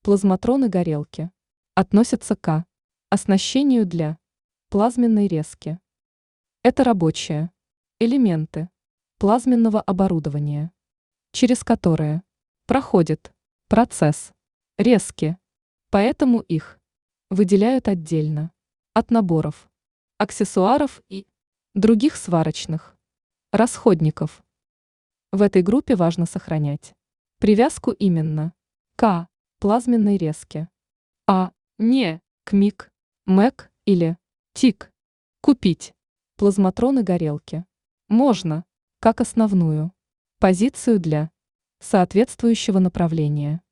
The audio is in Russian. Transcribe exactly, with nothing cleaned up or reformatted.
Плазматроны-горелки относятся к оснащению для плазменной резки. Это рабочие элементы плазменного оборудования, через которые проходит процесс резки, поэтому их выделяют отдельно от наборов, аксессуаров и других сварочных расходников. В этой группе важно сохранять привязку именно к плазменной резке, а не к МИГ, МЭК или ТИК. Купить плазматроны-горелки можно как основную позицию для соответствующего направления.